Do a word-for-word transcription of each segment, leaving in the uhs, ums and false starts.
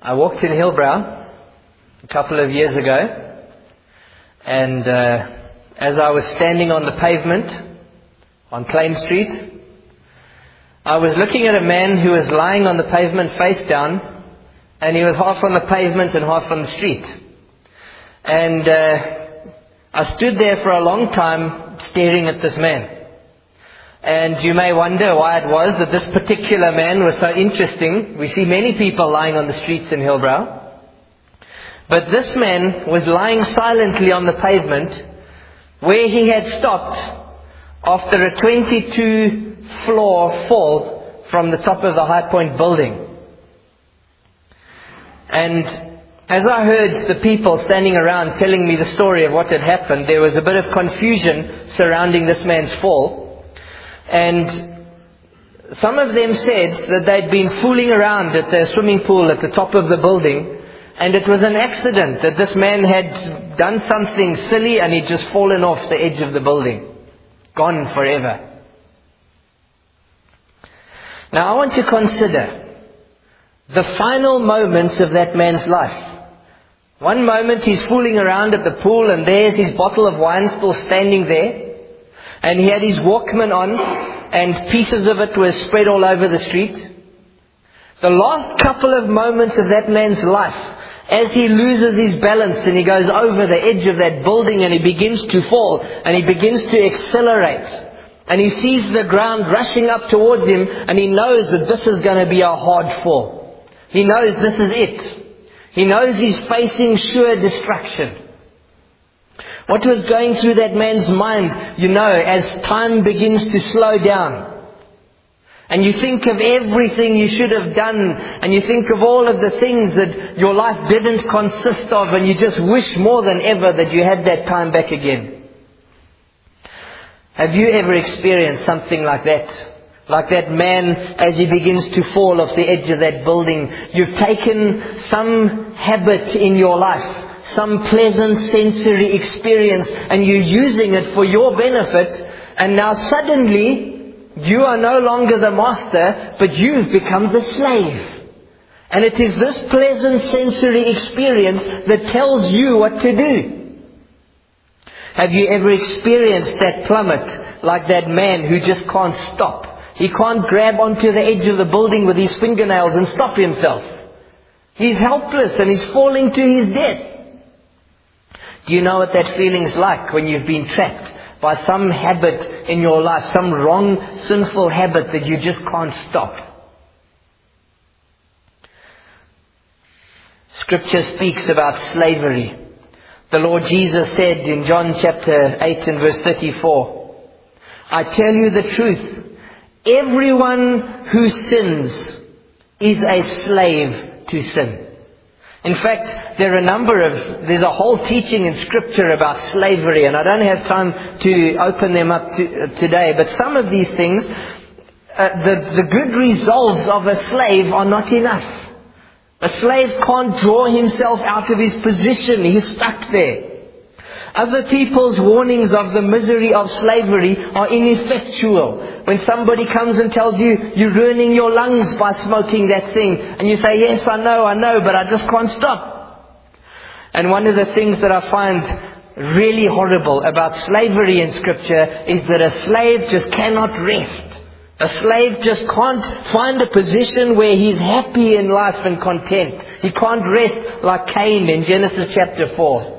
I walked in Hillbrow a couple of years ago, and uh, as I was standing on the pavement on Claim Street, I was looking at a man who was lying on the pavement face down, and he was half on the pavement and half on the street. And uh, I stood there for a long time staring at this man. And you may wonder why it was that this particular man was so interesting. We see many people lying on the streets in Hillbrow. But this man was lying silently on the pavement where he had stopped after a twenty-two floor fall from the top of the High Point building. And as I heard the people standing around telling me the story of what had happened, there was a bit of confusion surrounding this man's fall. And some of them said that they'd been fooling around at the swimming pool at the top of the building, and it was an accident, that this man had done something silly and he'd just fallen off the edge of the building. Gone forever. Now I want to consider the final moments of that man's life. One moment he's fooling around at the pool, and there's his bottle of wine still standing there. And he had his Walkman on, and pieces of it were spread all over the street. The last couple of moments of that man's life, as he loses his balance and he goes over the edge of that building and he begins to fall and he begins to accelerate. And he sees the ground rushing up towards him, and he knows that this is going to be a hard fall. He knows this is it. He knows he's facing sure destruction. What was going through that man's mind, you know, as time begins to slow down, and you think of everything you should have done, and you think of all of the things that your life didn't consist of, and you just wish more than ever that you had that time back again. Have you ever experienced something like that? Like that man as he begins to fall off the edge of that building. You've taken some habit in your life, some pleasant sensory experience, and you're using it for your benefit, and now suddenly you are no longer the master, but you've become the slave. And it is this pleasant sensory experience that tells you what to do. Have you ever experienced that plummet like that man who just can't stop? He can't grab onto the edge of the building with his fingernails and stop himself. He's helpless and he's falling to his death. Do you know what that feeling's like when you've been trapped by some habit in your life, some wrong, sinful habit that you just can't stop? Scripture speaks about slavery. The Lord Jesus said in John chapter eight and verse thirty-four, I tell you the truth, everyone who sins is a slave to sin. In fact, there are a number of, there's a whole teaching in Scripture about slavery, and I don't have time to open them up to, uh, today, but some of these things, uh, the, the good resolves of a slave are not enough. A slave can't draw himself out of his position. He's stuck there. Other people's warnings of the misery of slavery are ineffectual. When somebody comes and tells you, you're ruining your lungs by smoking that thing, and you say, yes, I know, I know, but I just can't stop. And one of the things that I find really horrible about slavery in Scripture is that a slave just cannot rest. A slave just can't find a position where he's happy in life and content. He can't rest like Cain in Genesis chapter four.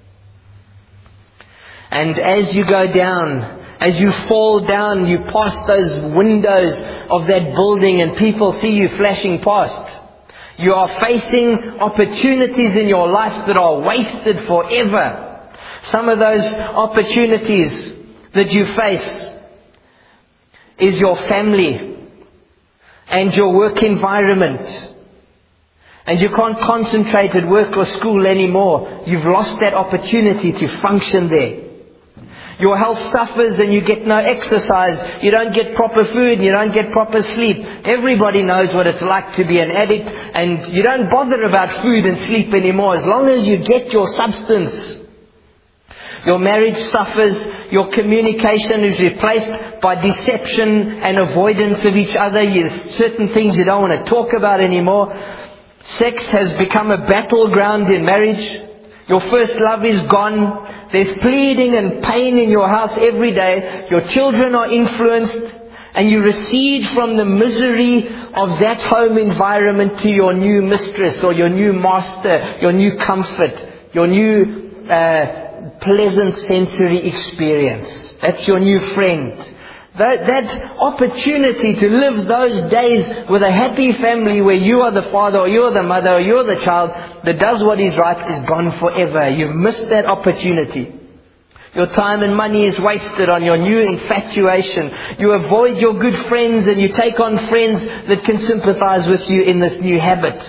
And as you go down, as you fall down, you pass those windows of that building and people see you flashing past. You are facing opportunities in your life that are wasted forever. Some of those opportunities that you face is your family and your work environment. And you can't concentrate at work or school anymore. You've lost that opportunity to function there. Your health suffers and you get no exercise. You don't get proper food and you don't get proper sleep. Everybody knows what it's like to be an addict, and you don't bother about food and sleep anymore as long as you get your substance. Your marriage suffers. Your communication is replaced by deception and avoidance of each other. There's certain things you don't want to talk about anymore. Sex has become a battleground in marriage. Your first love is gone. There's pleading and pain in your house every day. Your children are influenced. And you recede from the misery of that home environment to your new mistress or your new master, your new comfort, your new uh, pleasant sensory experience. That's your new friend. That, that opportunity to live those days with a happy family where you are the father or you are the mother or you are the child that does what is right is gone forever. You've missed that opportunity. Your time and money is wasted on your new infatuation. You avoid your good friends and you take on friends that can sympathize with you in this new habit.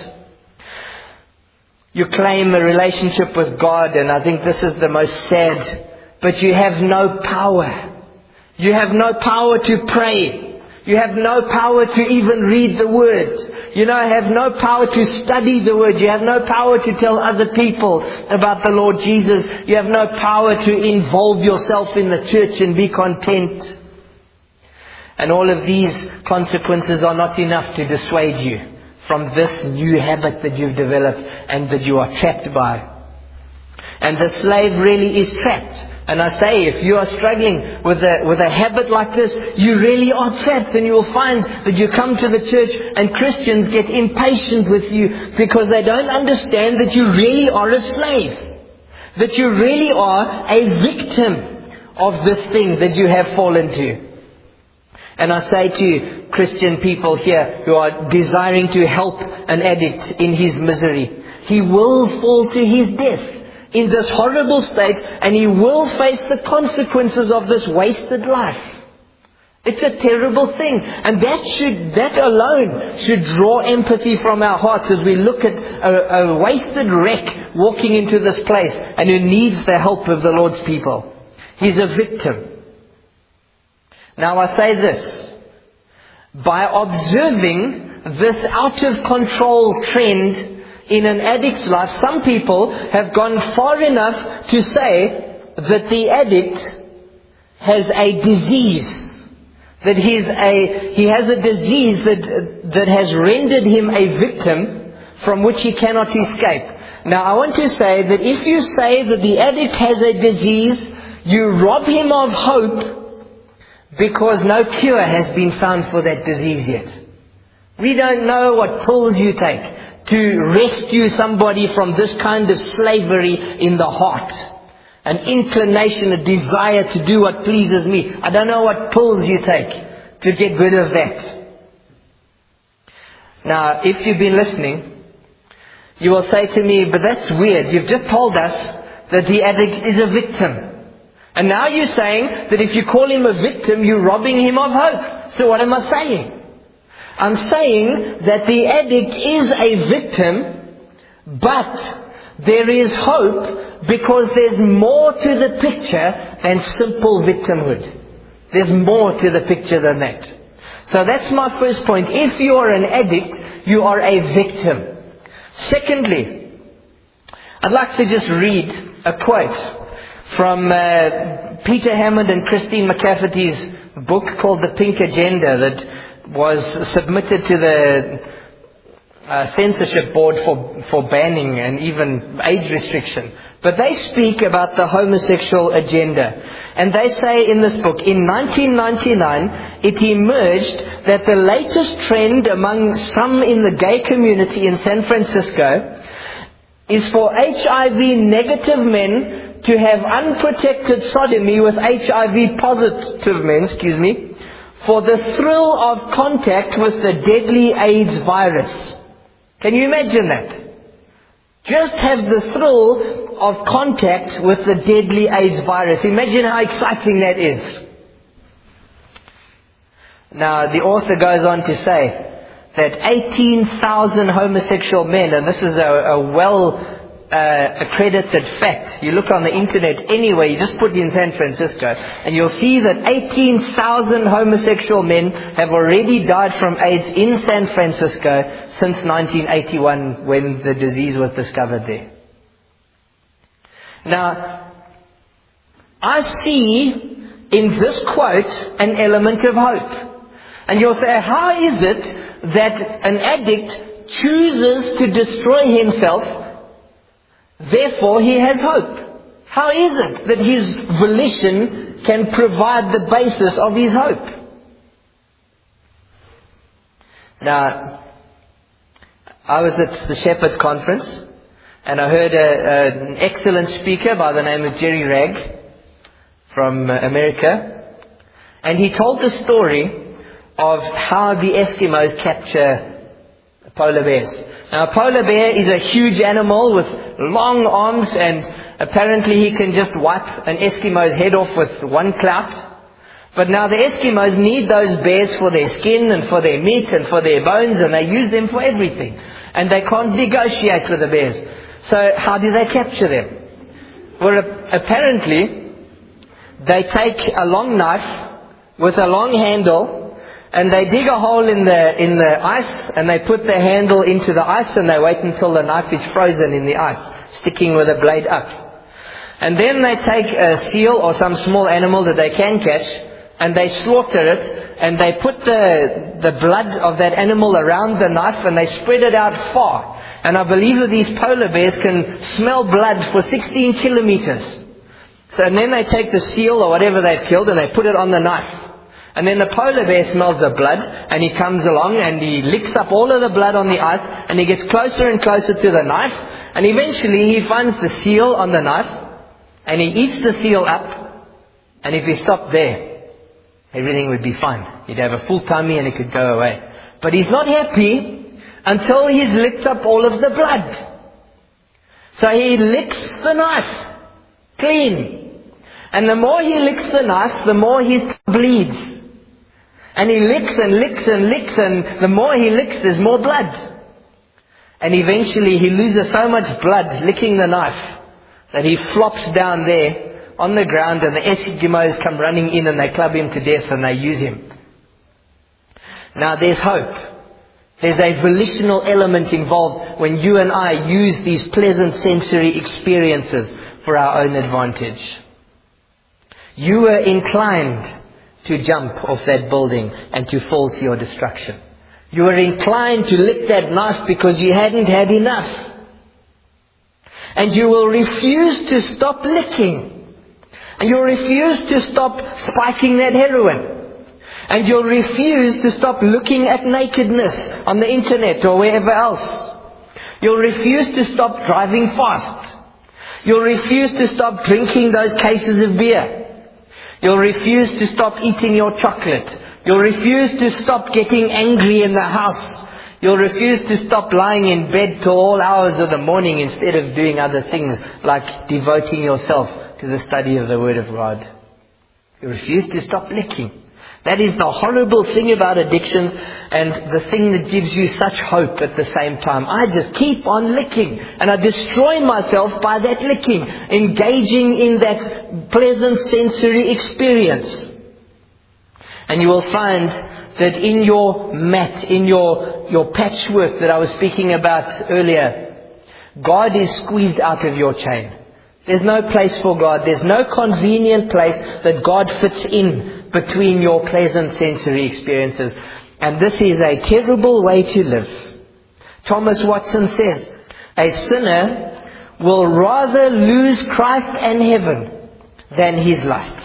You claim a relationship with God, and I think this is the most sad, but you have no power. You have no power to pray. You have no power to even read the Word. You know, have no power to study the Word. You have no power to tell other people about the Lord Jesus. You have no power to involve yourself in the church and be content. And all of these consequences are not enough to dissuade you from this new habit that you've developed and that you are trapped by. And the slave really is trapped. And I say, if you are struggling with a, with a habit like this, you really are trapped, and you will find that you come to the church and Christians get impatient with you because they don't understand that you really are a slave. That you really are a victim of this thing that you have fallen to. And I say to you, Christian people here who are desiring to help an addict in his misery, he will fall to his death in this horrible state, and he will face the consequences of this wasted life. It's a terrible thing. And that should, that alone should draw empathy from our hearts as we look at a, a wasted wreck walking into this place and who needs the help of the Lord's people. He's a victim. Now I say this. By observing this out of control trend in an addict's life, some people have gone far enough to say that the addict has a disease. That he's a, he has a disease that, that has rendered him a victim from which he cannot escape. Now I want to say that if you say that the addict has a disease, you rob him of hope because no cure has been found for that disease yet. We don't know what pills you take to rescue somebody from this kind of slavery in the heart. An inclination, a desire to do what pleases me. I don't know what pills you take to get rid of that. Now, if you've been listening, you will say to me, but that's weird. You've just told us that the addict is a victim. And now you're saying that if you call him a victim, you're robbing him of hope. So what am I saying? I'm saying that the addict is a victim, but there is hope because there's more to the picture than simple victimhood. There's more to the picture than that. So that's my first point. If you are an addict, you are a victim. Secondly, I'd like to just read a quote from uh, Peter Hammond and Christine McCafferty's book called The Pink Agenda that was submitted to the uh, censorship board for, for banning and even age restriction. But they speak about the homosexual agenda. And they say in this book, in nineteen ninety-nine, it emerged that the latest trend among some in the gay community in San Francisco is for H I V negative men to have unprotected sodomy with H I V positive men, excuse me, for the thrill of contact with the deadly AIDS virus. Can you imagine that? Just have the thrill of contact with the deadly AIDS virus. Imagine how exciting that is. Now, the author goes on to say that eighteen thousand homosexual men, and this is a, a well Uh, accredited fact. You look on the internet anyway, you just put in San Francisco, and you'll see that eighteen thousand homosexual men have already died from AIDS in San Francisco since nineteen eighty-one, when the disease was discovered there. Now, I see in this quote an element of hope. And you'll say, how is it that an addict chooses to destroy himself, therefore he has hope. How is it that his volition can provide the basis of his hope? Now, I was at the Shepherds Conference, and I heard a, a, an excellent speaker by the name of Jerry Ragg from uh, America, and he told the story of how the Eskimos capture polar bears. Now, a polar bear is a huge animal with long arms, and apparently he can just wipe an Eskimo's head off with one clout. But now the Eskimos need those bears for their skin and for their meat and for their bones, and they use them for everything. And they can't negotiate with the bears. So how do they capture them? Well, apparently they take a long knife with a long handle, and they dig a hole in the in the ice, and they put the handle into the ice, and they wait until the knife is frozen in the ice, sticking with the blade up. And then they take a seal or some small animal that they can catch, and they slaughter it, and they put the the blood of that animal around the knife, and they spread it out far. And I believe that these polar bears can smell blood for sixteen kilometers. So, and then they take the seal or whatever they've killed, and they put it on the knife. And then the polar bear smells the blood, and he comes along and he licks up all of the blood on the ice, and he gets closer and closer to the knife, and eventually he finds the seal on the knife, and he eats the seal up, and if he stopped there, everything would be fine. He'd have a full tummy and it could go away. But he's not happy until he's licked up all of the blood. So he licks the knife clean. And the more he licks the knife, the more he bleeds. And he licks and licks and licks, and the more he licks, there's more blood. And eventually he loses so much blood licking the knife that he flops down there on the ground, and the Eskimos come running in and they club him to death and they use him. Now there's hope. There's a volitional element involved when you and I use these pleasant sensory experiences for our own advantage. You were inclined to jump off that building and to fall to your destruction. You were inclined to lick that knife because you hadn't had enough. And you will refuse to stop licking. And you'll refuse to stop spiking that heroin. And you'll refuse to stop looking at nakedness on the internet or wherever else. You'll refuse to stop driving fast. You'll refuse to stop drinking those cases of beer. You'll refuse to stop eating your chocolate. You'll refuse to stop getting angry in the house. You'll refuse to stop lying in bed till all hours of the morning instead of doing other things like devoting yourself to the study of the Word of God. You refuse to stop licking. That is the horrible thing about addictions, and the thing that gives you such hope at the same time. I just keep on licking, and I destroy myself by that licking, engaging in that pleasant sensory experience. And you will find that in your mat, in your, your patchwork that I was speaking about earlier, God is squeezed out of your chain. There's no place for God. There's no convenient place that God fits in between your pleasant sensory experiences. And this is a terrible way to live. Thomas Watson says, a sinner will rather lose Christ and heaven than his life.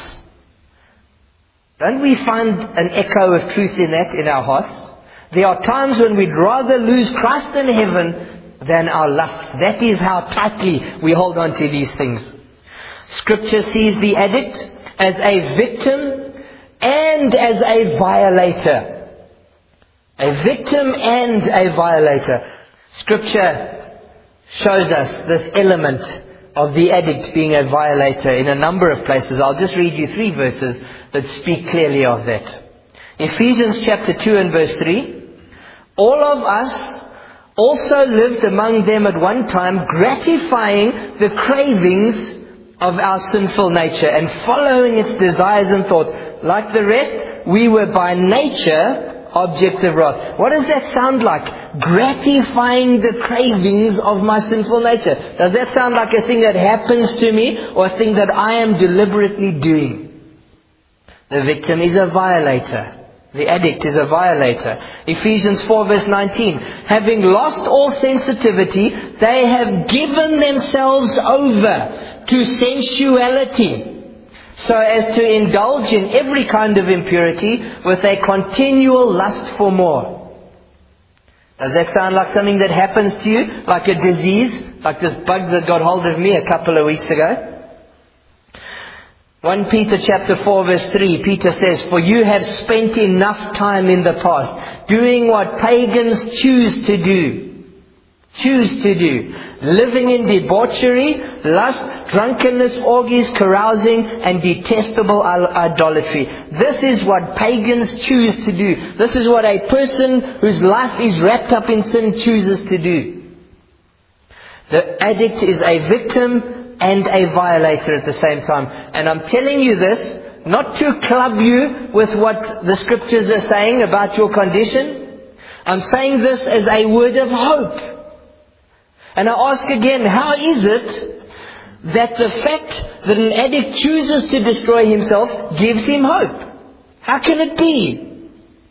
Don't we find an echo of truth in that in our hearts? There are times when we'd rather lose Christ and heaven than our lusts. That is how tightly we hold on to these things. Scripture sees the addict as a victim and as a violator. A victim and a violator. Scripture shows us this element of the addict being a violator in a number of places. I'll just read you three verses that speak clearly of that. Ephesians chapter two and verse three. All of us also lived among them at one time, gratifying the cravings of our sinful nature and following its desires and thoughts. Like the rest, we were by nature objects of wrath. What does that sound like? Gratifying the cravings of my sinful nature. Does that sound like a thing that happens to me or a thing that I am deliberately doing? The victim is a violator. The addict is a violator. Ephesians four verse nineteen. Having lost all sensitivity, they have given themselves over to sensuality, so as to indulge in every kind of impurity with a continual lust for more. Does that sound like something that happens to you? Like a disease? Like this bug that got hold of me a couple of weeks ago? First Peter chapter four verse three, Peter says, "For you have spent enough time in the past doing what pagans choose to do. Choose to do. Living in debauchery, lust, drunkenness, orgies, carousing, and detestable idolatry." This is what pagans choose to do. This is what a person whose life is wrapped up in sin chooses to do. The addict is a victim and a violator at the same time. And I'm telling you this, not to club you with what the scriptures are saying about your condition. I'm saying this as a word of hope. And I ask again, how is it that the fact that an addict chooses to destroy himself gives him hope? How can it be?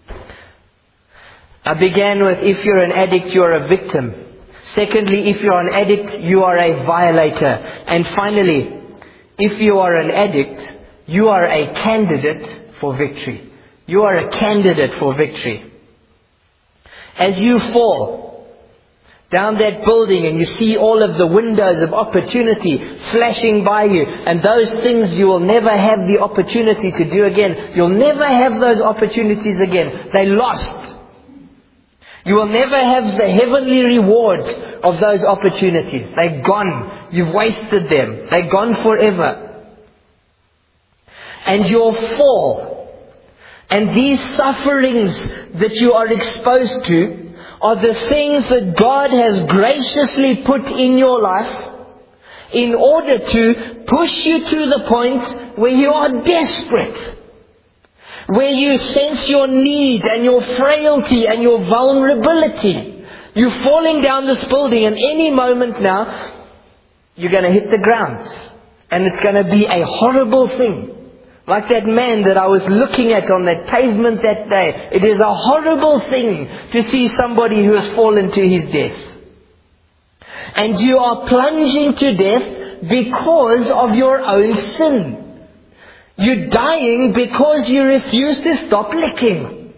I began with, if you're an addict, you're a victim. Secondly, if you're an addict, you are a violator. And finally, if you are an addict, you are a candidate for victory. You are a candidate for victory. As you fall down that building and you see all of the windows of opportunity flashing by you, and those things you will never have the opportunity to do again. You'll never have those opportunities again. They're lost. You will never have the heavenly reward of those opportunities. They're gone. You've wasted them. They're gone forever. And your fall and these sufferings that you are exposed to are the things that God has graciously put in your life in order to push you to the point where you are desperate, where you sense your need and your frailty and your vulnerability. You're falling down this building, and any moment now, you're going to hit the ground. And it's going to be a horrible thing. Like that man that I was looking at on that pavement that day. It is a horrible thing to see somebody who has fallen to his death. And you are plunging to death because of your own sin. You're dying because you refuse to stop licking.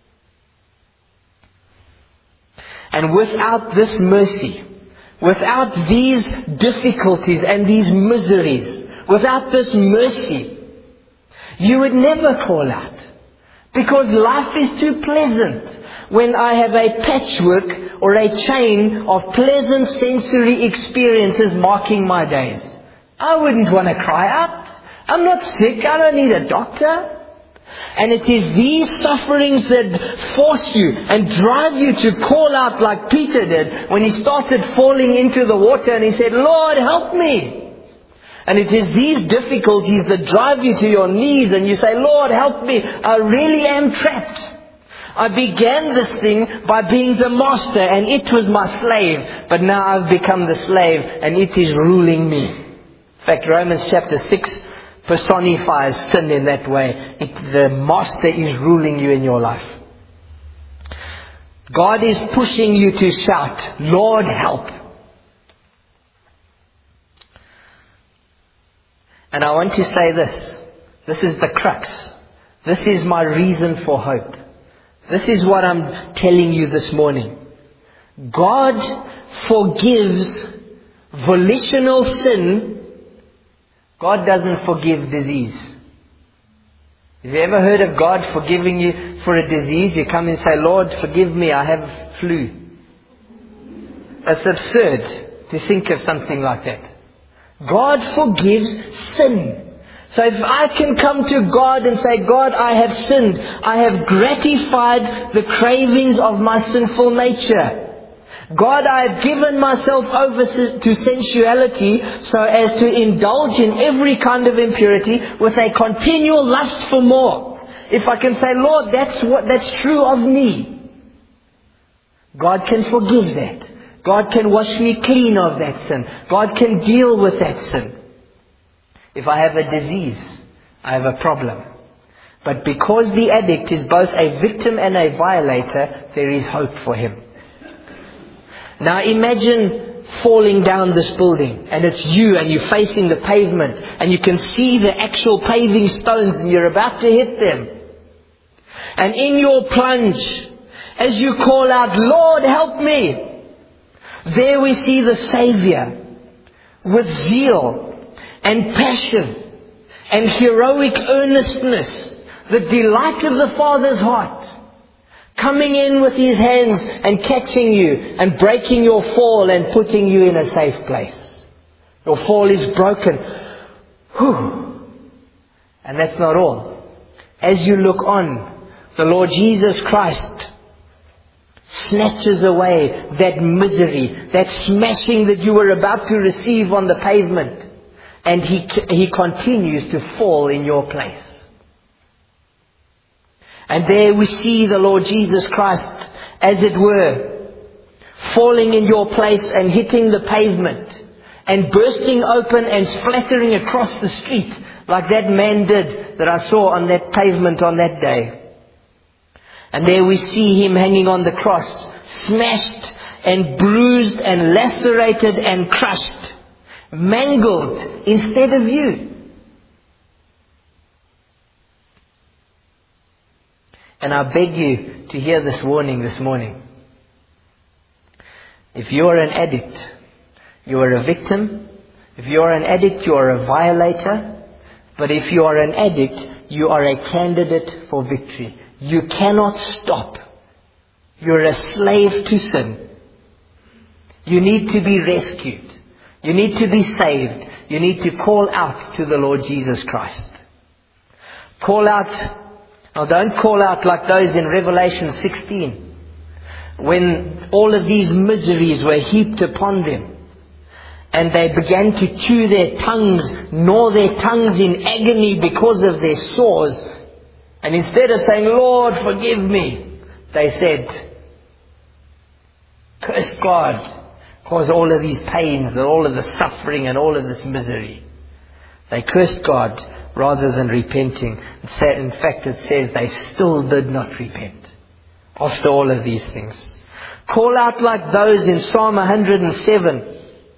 And without this mercy, without these difficulties and these miseries, without this mercy, you would never call out. Because life is too pleasant. When I have a patchwork or a chain of pleasant sensory experiences marking my days, I wouldn't want to cry out. I'm not sick. I don't need a doctor. And it is these sufferings that force you and drive you to call out like Peter did when he started falling into the water and he said, "Lord, help me." And it is these difficulties that drive you to your knees and you say, "Lord, help me. I really am trapped. I began this thing by being the master and it was my slave. But now I've become the slave and it is ruling me." In fact, Romans chapter six personifies sin in that way. It, the master is ruling you in your life. God is pushing you to shout, "Lord, help." And I want to say this. This is the crux. This is my reason for hope. This is what I'm telling you this morning. God forgives volitional sin. God doesn't forgive disease. Have you ever heard of God forgiving you for a disease? You come and say, "Lord, forgive me, I have flu." It's absurd to think of something like that. God forgives sin. So if I can come to God and say, "God, I have sinned. I have gratified the cravings of my sinful nature. God, I have given myself over to sensuality so as to indulge in every kind of impurity with a continual lust for more." If I can say, "Lord, that's what that's true of me," God can forgive that. God can wash me clean of that sin. God can deal with that sin. If I have a disease, I have a problem. But because the addict is both a victim and a violator, there is hope for him. Now imagine falling down this building, and it's you, and you're facing the pavement, and you can see the actual paving stones, and you're about to hit them. And in your plunge, as you call out, "Lord, help me," there we see the Savior with zeal and passion and heroic earnestness, the delight of the Father's heart, coming in with His hands and catching you and breaking your fall and putting you in a safe place. Your fall is broken. Whew. And that's not all. As you look on, the Lord Jesus Christ snatches away that misery, that smashing that you were about to receive on the pavement. And He, He continues to fall in your place. And there we see the Lord Jesus Christ, as it were, falling in your place and hitting the pavement and bursting open and splattering across the street like that man did that I saw on that pavement on that day. And there we see Him hanging on the cross, smashed and bruised and lacerated and crushed, mangled instead of you. And I beg you to hear this warning this morning. If you are an addict, you are a victim. If you are an addict, you are a violator. But if you are an addict, you are a candidate for victory. You cannot stop. You're a slave to sin. You need to be rescued. You need to be saved. You need to call out to the Lord Jesus Christ. Call out. Now don't call out like those in Revelation sixteen, when all of these miseries were heaped upon them. And they began to chew their tongues, gnaw their tongues in agony because of their sores. And instead of saying, "Lord, forgive me," they said, "Curse God, cause all of these pains and all of the suffering and all of this misery." They cursed God rather than repenting. In fact, it says they still did not repent after all of these things. Call out like those in Psalm one hundred seven,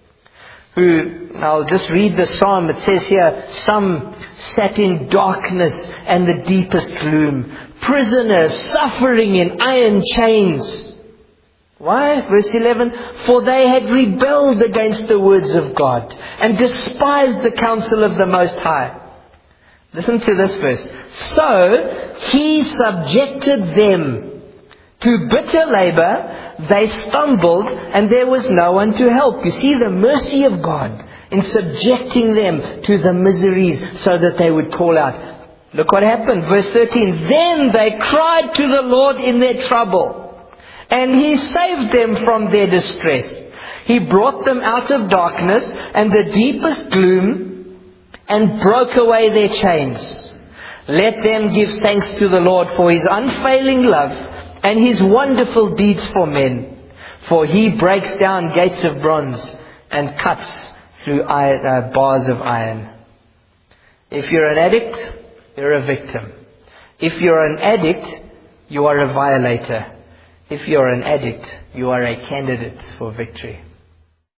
who, I'll just read the psalm. It says here, "Some sat in darkness and the deepest gloom, prisoners suffering in iron chains." Why? Verse eleven, "For they had rebelled against the words of God and despised the counsel of the Most High." Listen to this verse. "So He subjected them to bitter labor. They stumbled and there was no one to help." You see the mercy of God in subjecting them to the miseries so that they would call out. Look what happened. Verse thirteen. "Then they cried to the Lord in their trouble, and He saved them from their distress. He brought them out of darkness and the deepest gloom, and broke away their chains. Let them give thanks to the Lord for His unfailing love and His wonderful deeds for men. For He breaks down gates of bronze and cuts through iron, uh, bars of iron." If you're an addict, you're a victim. If you're an addict, you are a violator. If you're an addict, you are a candidate for victory.